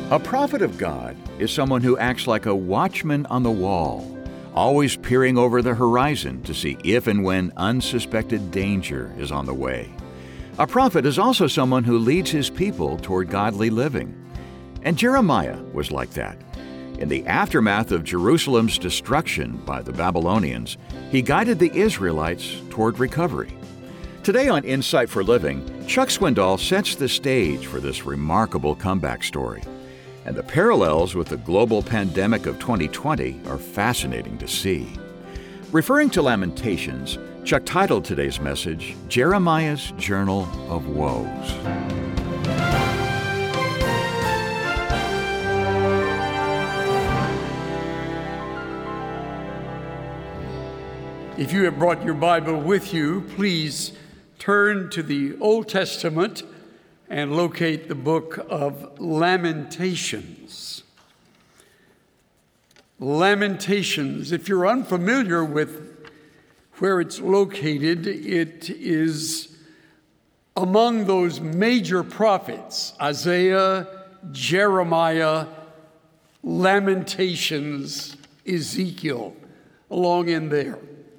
A prophet of God is someone who acts like a watchman on the wall, always peering over the horizon to see if and when unsuspected danger is on the way. A prophet is also someone who leads his people toward godly living. And Jeremiah was like that. In the aftermath of Jerusalem's destruction by the Babylonians, he guided the Israelites toward recovery. Today on Insight for Living, Chuck Swindoll sets the stage for this remarkable comeback story. And the parallels with the global pandemic of 2020 are fascinating to see. Referring to Lamentations, Chuck titled today's message, Jeremiah's Journal of Woes. If you have brought your Bible with you, please turn to the Old Testament and locate the book of Lamentations. Lamentations, if you're unfamiliar with where it's located, it is among those major prophets, Isaiah, Jeremiah, Lamentations, Ezekiel, along in there.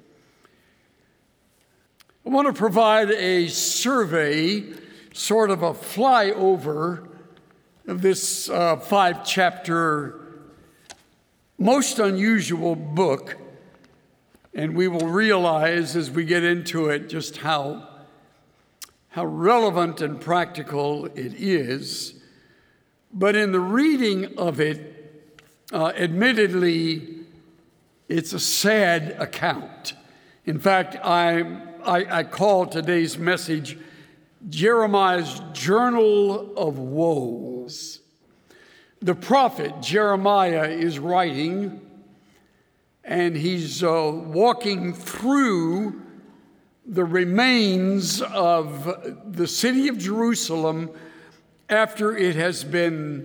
I want to provide a survey, sort of a flyover of this 5-chapter, most unusual book. And we will realize as we get into it just how relevant and practical it is. But in the reading of it, admittedly, it's a sad account. In fact, I call today's message Jeremiah's Journal of Woes. The prophet Jeremiah is writing, and he's walking through the remains of the city of Jerusalem after it has been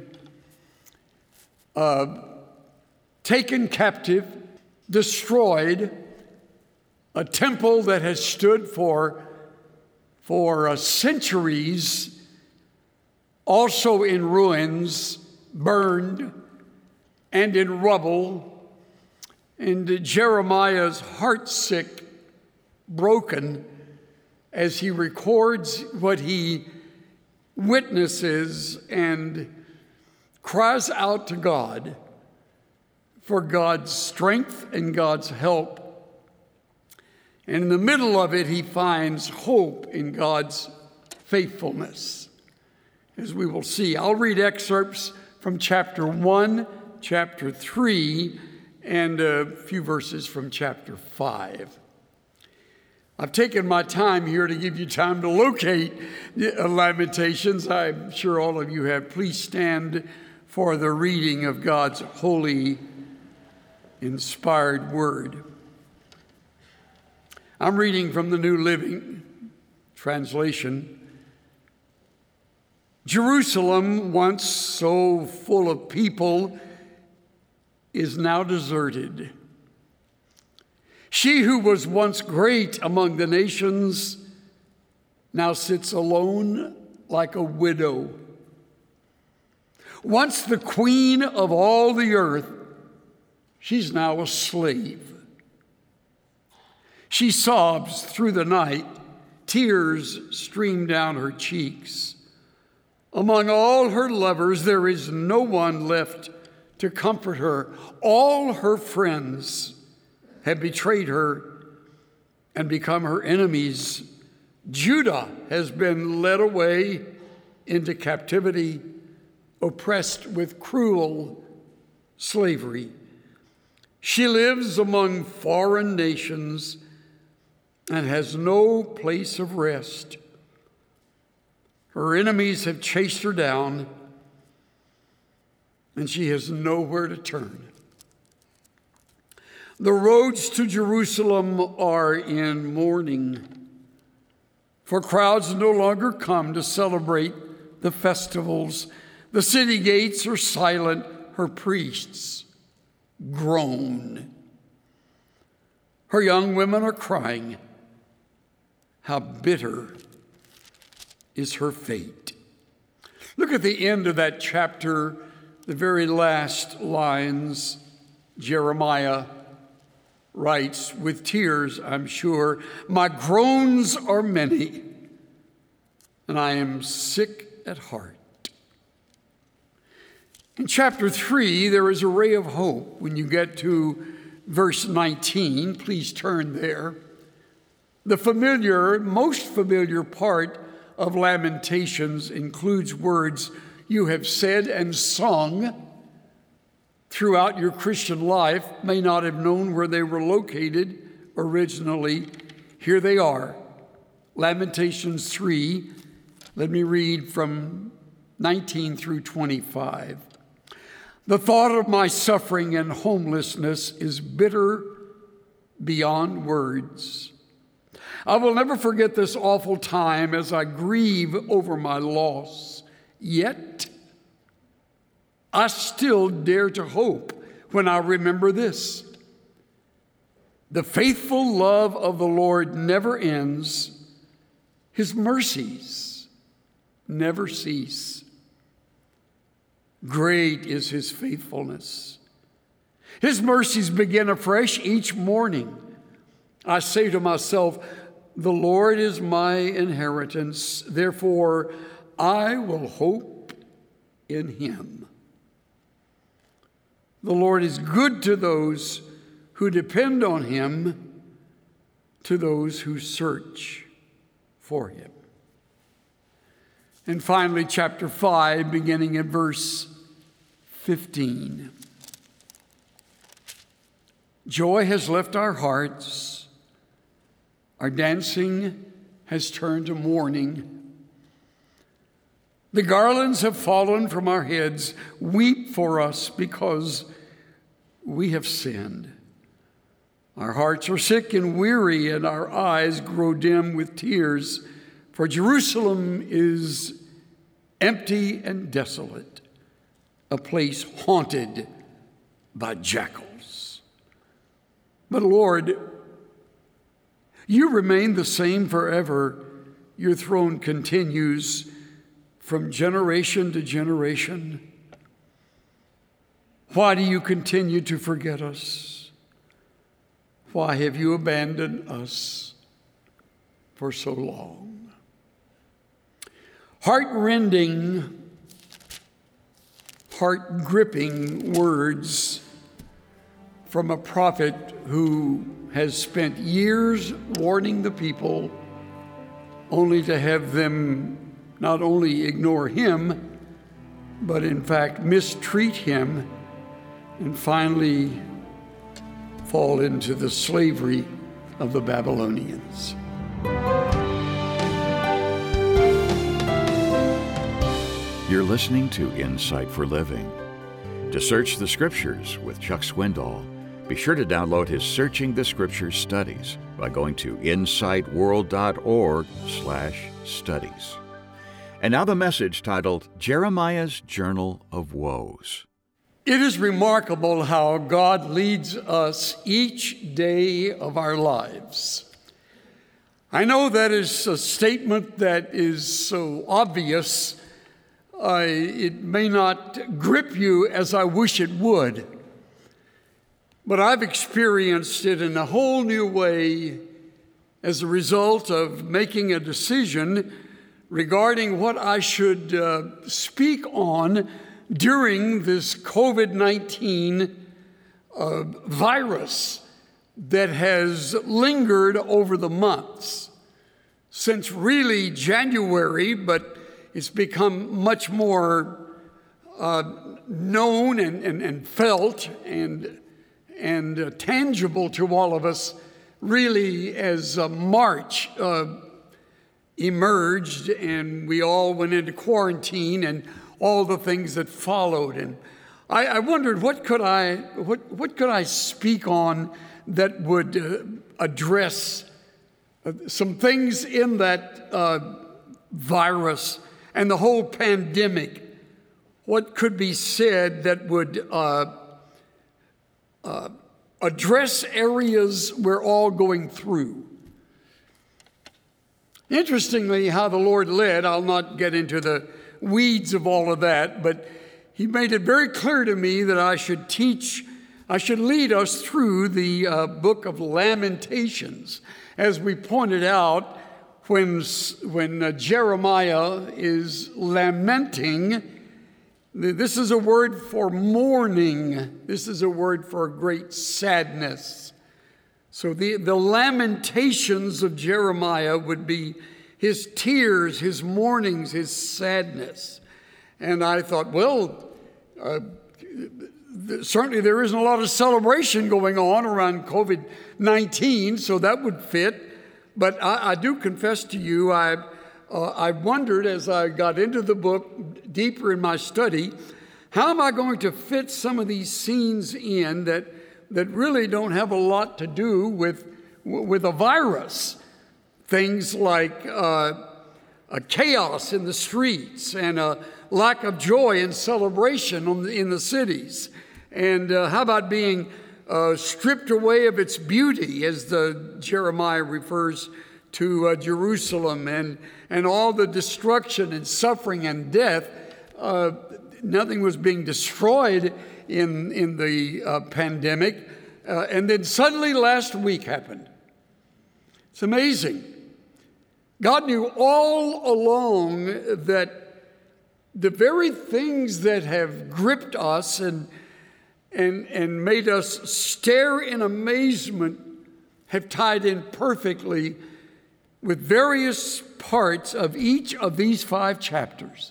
taken captive, destroyed, a temple that has stood for centuries, also in ruins, burned, and in rubble. And Jeremiah's heartsick, broken, as he records what he witnesses and cries out to God for God's strength and God's help. And in the middle of it, he finds hope in God's faithfulness, as we will see. I'll read excerpts from chapter 1, chapter 3, and a few verses from chapter 5. I've taken my time here to give you time to locate Lamentations. I'm sure all of you have. Please stand for the reading of God's holy, inspired word. I'm reading from the New Living Translation. Jerusalem, once so full of people, is now deserted. She who was once great among the nations now sits alone like a widow. Once the queen of all the earth, she's now a slave. She sobs through the night, tears stream down her cheeks. Among all her lovers, there is no one left to comfort her. All her friends have betrayed her and become her enemies. Judah has been led away into captivity, oppressed with cruel slavery. She lives among foreign nations and has no place of rest. Her enemies have chased her down, and she has nowhere to turn. The roads to Jerusalem are in mourning, for crowds no longer come to celebrate the festivals. The city gates are silent, her priests groan. Her young women are crying. How bitter is her fate. Look at the end of that chapter the very last lines, Jeremiah writes, with tears, I'm sure, my groans are many, and I am sick at heart. In chapter 3, there is a ray of hope. When you get to verse 19, please turn there. The most familiar part of Lamentations includes words you have said and sung throughout your Christian life, may not have known where they were located originally. Here they are. Lamentations 3. Let me read from 19 through 25. The thought of my suffering and homelessness is bitter beyond words. I will never forget this awful time as I grieve over my loss. Yet, I still dare to hope when I remember this. The faithful love of the Lord never ends. His mercies never cease. Great is his faithfulness. His mercies begin afresh each morning. I say to myself, the Lord is my inheritance, therefore I will hope in him. The Lord is good to those who depend on him, to those who search for him. And finally, chapter 5, beginning at verse 15. Joy has left our hearts. Our dancing has turned to mourning. The garlands have fallen from our heads. Weep for us because we have sinned. Our hearts are sick and weary, and our eyes grow dim with tears. For Jerusalem is empty and desolate, a place haunted by jackals. But Lord, you remain the same forever. Your throne continues from generation to generation. Why do you continue to forget us? Why have you abandoned us for so long? Heart-rending, heart-gripping words from a prophet who has spent years warning the people, only to have them not only ignore him, but in fact mistreat him, and finally fall into the slavery of the Babylonians. You're listening to Insight for Living. To search the Scriptures with Chuck Swindoll, be sure to download his Searching the Scriptures studies by going to insightworld.org/studies. And now the message titled Jeremiah's Journal of Woes. It is remarkable how God leads us each day of our lives. I know that is a statement that is so obvious, it may not grip you as I wish it would. But I've experienced it in a whole new way as a result of making a decision regarding what I should speak on during this COVID-19 virus that has lingered over the months. Since really January, but it's become much more known and felt and tangible to all of us, really as March emerged and we all went into quarantine and all the things that followed. And I wondered what could I speak on that would address some things in that virus and the whole pandemic. What could be said that would address areas we're all going through. Interestingly, how the Lord led, I'll not get into the weeds of all of that, but he made it very clear to me that I should lead us through the book of Lamentations. As we pointed out, when Jeremiah is lamenting, this is a word for mourning. This is a word for great sadness. So the lamentations of Jeremiah would be his tears, his mournings, his sadness. And I thought, well, certainly there isn't a lot of celebration going on around COVID-19, so that would fit. But I do confess to you, I wondered as I got into the book, deeper in my study, how am I going to fit some of these scenes in that really don't have a lot to do with a virus? Things like a chaos in the streets and a lack of joy and celebration in the cities. And how about being stripped away of its beauty, as Jeremiah refers to Jerusalem, and all the destruction and suffering and death. Nothing was being destroyed in the pandemic. And then suddenly last week happened. It's amazing. God knew all along that the very things that have gripped us and made us stare in amazement have tied in perfectly with various parts of each of these 5 chapters.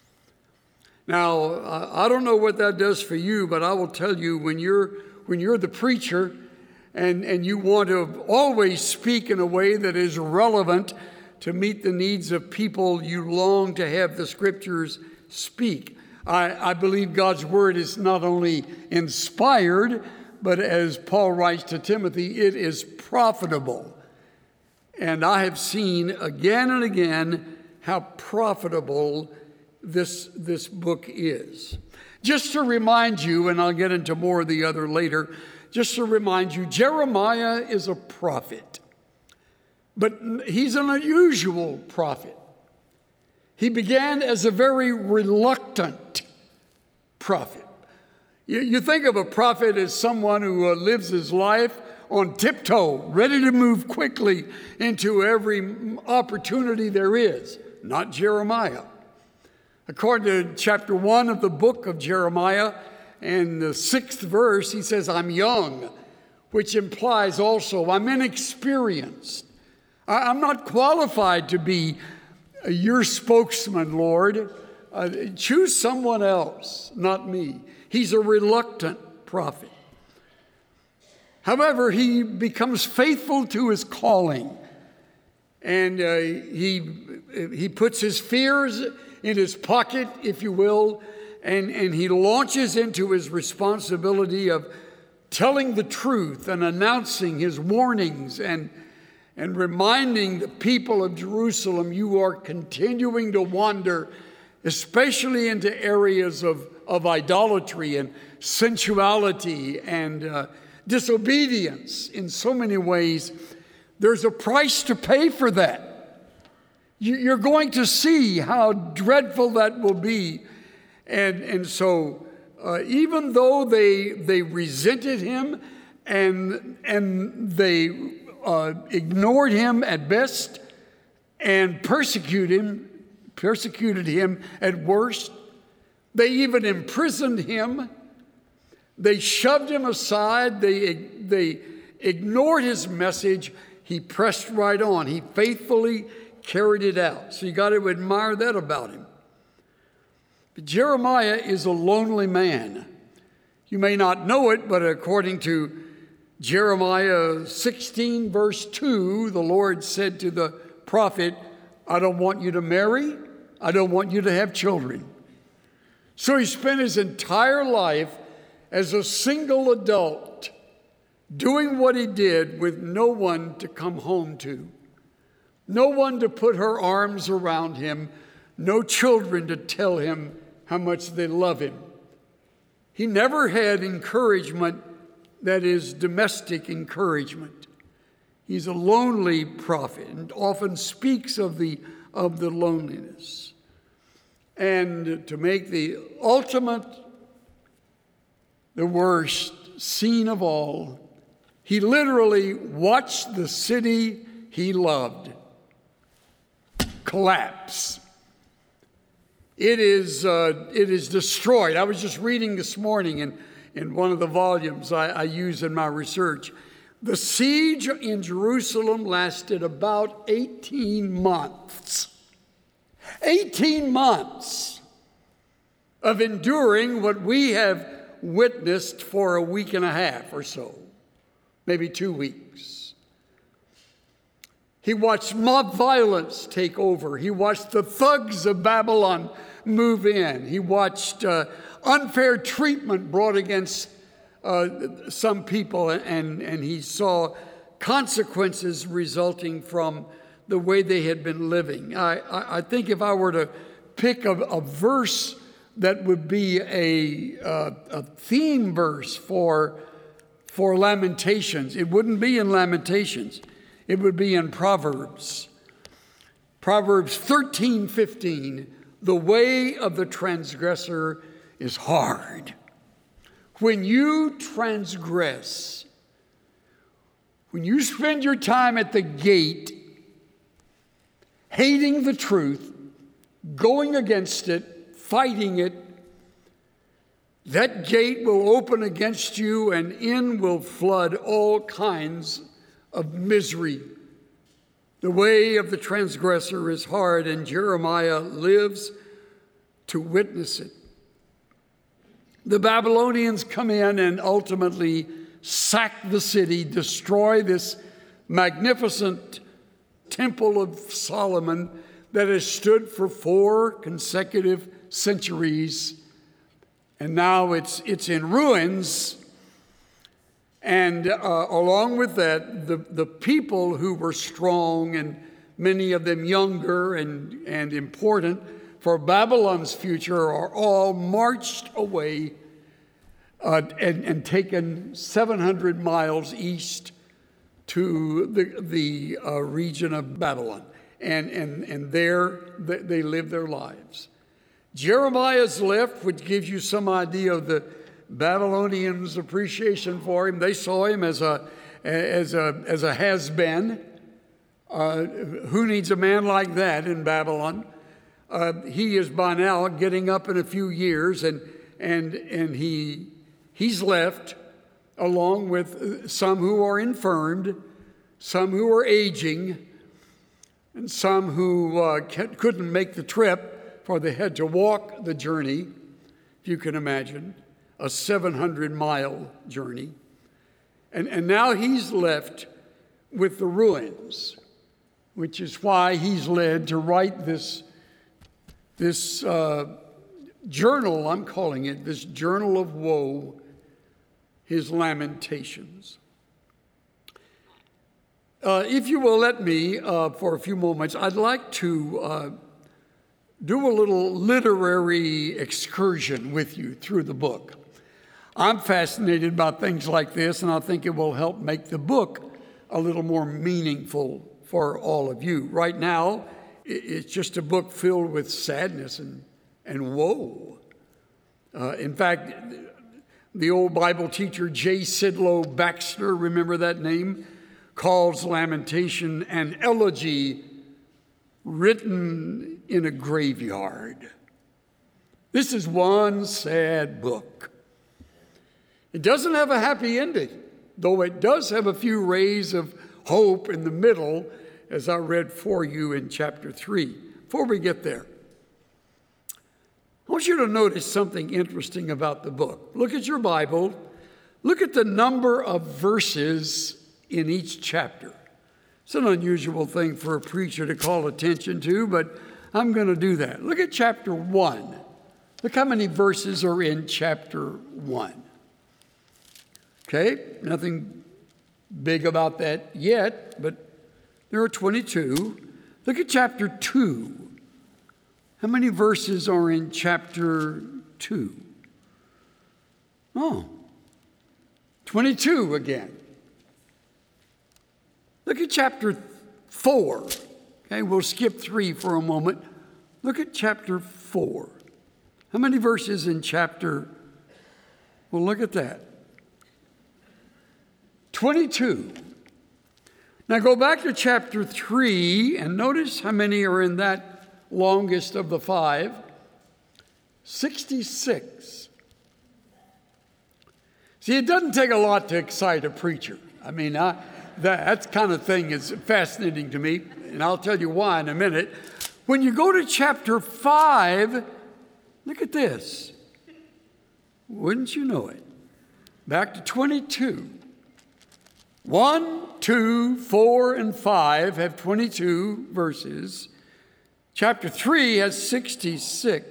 Now, I don't know what that does for you, but I will tell you, when you're the preacher and you want to always speak in a way that is relevant to meet the needs of people, you long to have the Scriptures speak. I believe God's Word is not only inspired, but as Paul writes to Timothy, it is profitable. And I have seen again and again how profitable this book is. Just to remind you, and I'll get into more of the other later, just to remind you, Jeremiah is a prophet. But he's an unusual prophet. He began as a very reluctant prophet. You think of a prophet as someone who lives his life on tiptoe, ready to move quickly into every opportunity there is. Not Jeremiah. According to chapter 1 of the book of Jeremiah, and the 6th verse, he says, I'm young, which implies also I'm inexperienced. I'm not qualified to be your spokesman, Lord. Choose someone else, not me. He's a reluctant prophet. However, he becomes faithful to his calling, and he puts his fears in his pocket, if you will, and he launches into his responsibility of telling the truth and announcing his warnings and reminding the people of Jerusalem, you are continuing to wander, especially into areas of idolatry and sensuality and disobedience in so many ways. There's a price to pay for that. You're going to see how dreadful that will be. And so even though they resented him and they ignored him at best and persecuted him at worst, they even imprisoned him. They shoved him aside. They ignored his message. He pressed right on. He faithfully carried it out. So you got to admire that about him. But Jeremiah is a lonely man. You may not know it, but according to Jeremiah 16, verse 2, the Lord said to the prophet, I don't want you to marry. I don't want you to have children. So he spent his entire life as a single adult, doing what he did with no one to come home to, no one to put her arms around him, no children to tell him how much they love him. He never had encouragement that is domestic encouragement. He's a lonely prophet and often speaks of the loneliness. And to make the ultimate, the worst scene of all, he literally watched the city he loved collapse. It is destroyed. I was just reading this morning in one of the volumes I use in my research. The siege in Jerusalem lasted about 18 months. 18 months of enduring what we have witnessed for a week and a half or so, maybe 2 weeks. He watched mob violence take over. He watched the thugs of Babylon move in. He watched unfair treatment brought against some people, and he saw consequences resulting from the way they had been living. I think if I were to pick a verse that would be a theme verse for Lamentations, it wouldn't be in Lamentations. It would be in Proverbs. Proverbs 13:15, the way of the transgressor is hard. When you transgress, when you spend your time at the gate, hating the truth, going against it, fighting it, that gate will open against you and in will flood all kinds of misery. The way of the transgressor is hard, and Jeremiah lives to witness it. The Babylonians come in and ultimately sack the city, destroy this magnificent Temple of Solomon that has stood for 4 consecutive centuries. And now it's in ruins. And along with that, the people who were strong, and many of them younger and important for Babylon's future, are all marched away and taken 700 miles east to the region of Babylon. And there they live their lives. Jeremiah's left, which gives you some idea of the Babylonians' appreciation for him. They saw him as a has-been. Who needs a man like that in Babylon? He is by now getting up in a few years, and he's left along with some who are infirmed, some who are aging, and some who couldn't make the trip, for they had to walk the journey, if you can imagine, a 700-mile journey. And now he's left with the ruins, which is why he's led to write this journal, I'm calling it, this journal of woe, his Lamentations. If you will let me, for a few moments, I'd like to do a little literary excursion with you through the book. I'm fascinated by things like this, and I think it will help make the book a little more meaningful for all of you. Right now, it's just a book filled with sadness and woe. In fact, the old Bible teacher J. Sidlow Baxter, remember that name, calls Lamentation an elegy written in a graveyard. This is one sad book. It doesn't have a happy ending, though it does have a few rays of hope in the middle, as I read for you in chapter 3. Before we get there, I want you to notice something interesting about the book. Look at your Bible. Look at the number of verses in each chapter. It's an unusual thing for a preacher to call attention to, but I'm going to do that. Look at chapter 1. Look how many verses are in chapter 1. Okay, nothing big about that yet, but there are 22. Look at chapter 2. How many verses are in chapter 2? Oh, 22 again. Look at chapter 4. Okay, we'll skip 3 for a moment. Look at chapter 4. How many verses in chapter? Well, look at that. 22. Now go back to chapter 3 and notice how many are in that longest of the 5. 66. See, it doesn't take a lot to excite a preacher. I mean, that kind of thing is fascinating to me, and I'll tell you why in a minute. When you go to chapter 5, look at this. Wouldn't you know it? Back to 22. 1, 2, 4, and 5 have 22 verses. Chapter 3 has 66.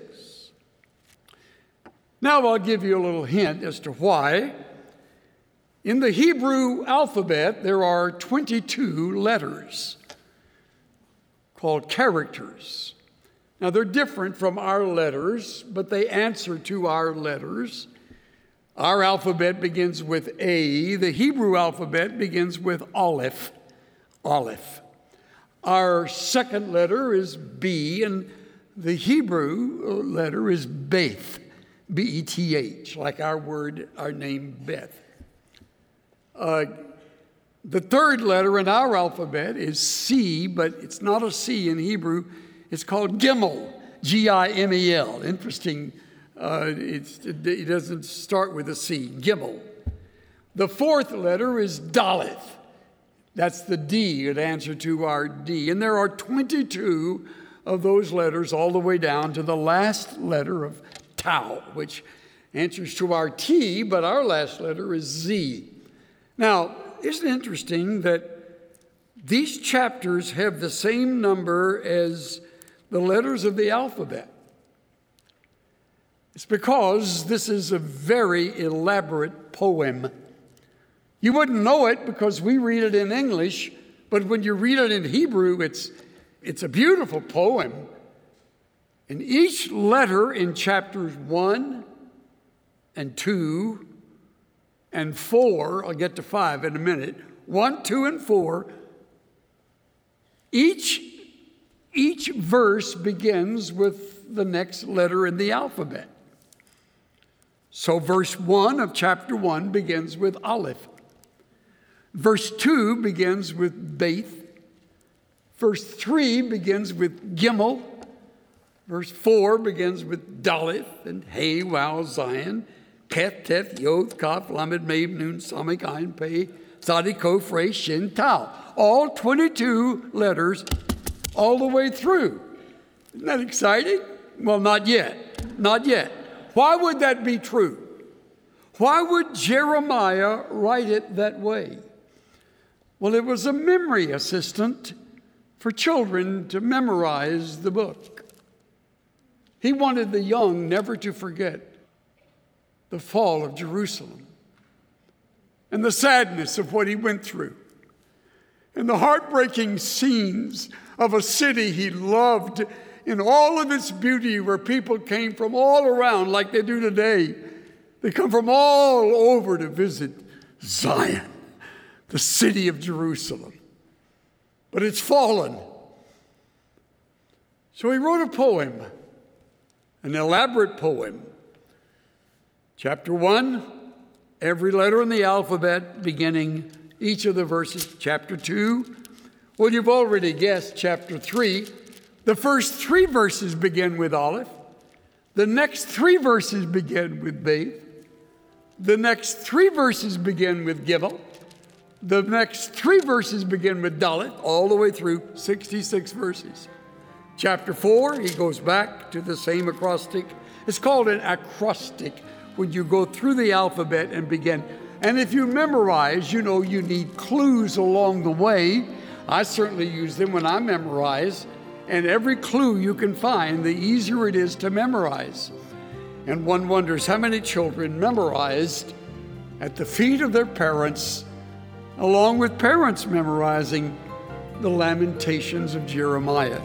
Now I'll give you a little hint as to why. In the Hebrew alphabet, there are 22 letters called characters. Now, they're different from our letters, but they answer to our letters. Our alphabet begins with A. The Hebrew alphabet begins with Aleph. Aleph. Our second letter is B, and the Hebrew letter is Beth. B-E-T-H, like our name Beth. The third letter in our alphabet is C, but it's not a C in Hebrew. It's called Gimel, G-I-M-E-L. Interesting. It doesn't start with a C, Gimel. The fourth letter is Daleth. That's the D, an answer to our D. And there are 22 of those letters all the way down to the last letter of Tau, which answers to our T, but our last letter is Z. Now, isn't it interesting that these chapters have the same number as the letters of the alphabet? It's because this is a very elaborate poem. You wouldn't know it because we read it in English, but when you read it in Hebrew, it's a beautiful poem. And each letter in chapters 1 and 2 and 4, I'll get to 5 in a minute, 1, 2, and 4, each verse begins with the next letter in the alphabet. So verse 1 of chapter 1 begins with Aleph. Verse 2 begins with Beth. Verse 3 begins with Gimel. Verse 4 begins with Daleth and Hey, Wow, Zion, Keth, Teth, Yod, Kaf, Lamed, Mem, Nun, Samik, Ayin, Pei, Tzadi, Kof, Resh, Shin, Tau. All 22 letters all the way through. Isn't that exciting? Well, not yet. Not yet. Why would that be true? Why would Jeremiah write it that way? Well, it was a memory assistant for children to memorize the book. He wanted the young never to forget the fall of Jerusalem and the sadness of what he went through and the heartbreaking scenes of a city he loved in all of its beauty, where people came from all around like they do today. They come from all over to visit Zion, the city of Jerusalem. But it's fallen. So he wrote a poem, an elaborate poem. Chapter 1, every letter in the alphabet beginning each of the verses. Chapter 2, well, you've already guessed, chapter 3. The first 3 verses begin with Aleph. The next 3 verses begin with Beth. The next 3 verses begin with Gimel. The next 3 verses begin with Daleth, all the way through 66 verses. Chapter 4, he goes back to the same acrostic. It's called an acrostic when you go through the alphabet and begin. And if you memorize, you know you need clues along the way. I certainly use them when I memorize. And every clue you can find, the easier it is to memorize. And one wonders how many children memorized at the feet of their parents, along with parents memorizing the Lamentations of Jeremiah.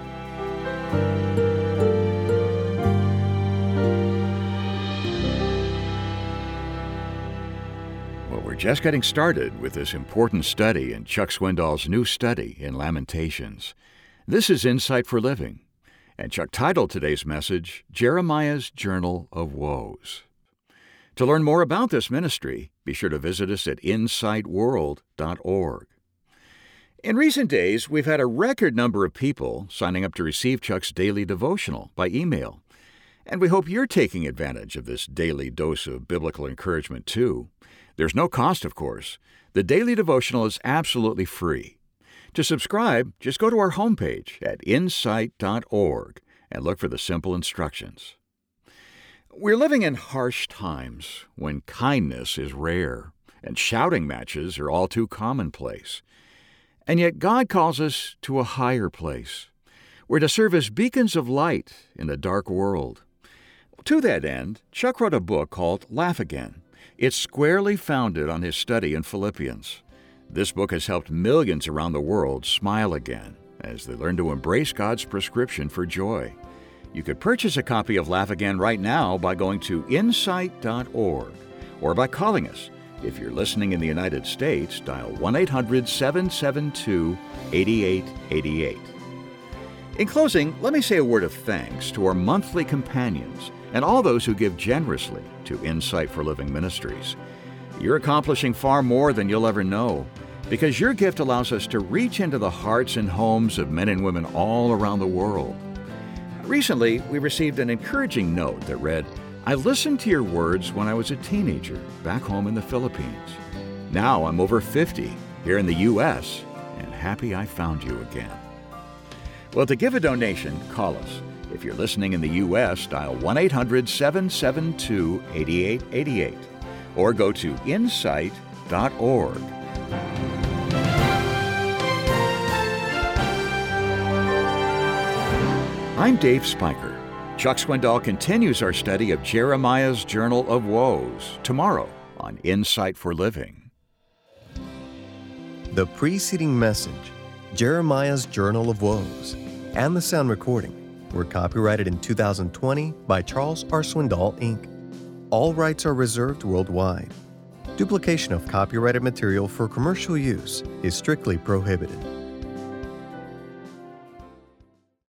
Well, we're just getting started with this important study in Chuck Swindoll's new study in Lamentations. This is Insight for Living. And Chuck titled today's message, Jeremiah's Journal of Woes. To learn more about this ministry, be sure to visit us at insightworld.org. In recent days, we've had a record number of people signing up to receive Chuck's daily devotional by email. And we hope you're taking advantage of this daily dose of biblical encouragement, too. There's no cost, of course. The daily devotional is absolutely free. To subscribe, just go to our homepage at insight.org and look for the simple instructions. We're living in harsh times when kindness is rare and shouting matches are all too commonplace. And yet God calls us to a higher place. We're to serve as beacons of light in a dark world. To that end, Chuck wrote a book called Laugh Again. It's squarely founded on his study in Philippians. This book has helped millions around the world smile again as they learn to embrace God's prescription for joy. You could purchase a copy of Laugh Again right now by going to insight.org or by calling us. If you're listening in the United States, dial 1-800-772-8888. In closing, let me say a word of thanks to our monthly companions and all those who give generously to Insight for Living Ministries. You're accomplishing far more than you'll ever know, because your gift allows us to reach into the hearts and homes of men and women all around the world. Recently, we received an encouraging note that read, "I listened to your words when I was a teenager back home in the Philippines. Now I'm over 50 here in the U.S. and happy I found you again." Well, to give a donation, call us. If you're listening in the U.S., dial 1-800-772-8888 or go to insight.org. I'm Dave Spiker. Chuck Swindoll continues our study of Jeremiah's Journal of Woes tomorrow on Insight for Living. The preceding message, Jeremiah's Journal of Woes, and the sound recording were copyrighted in 2020 by Charles R. Swindoll, Inc. All rights are reserved worldwide. Duplication of copyrighted material for commercial use is strictly prohibited.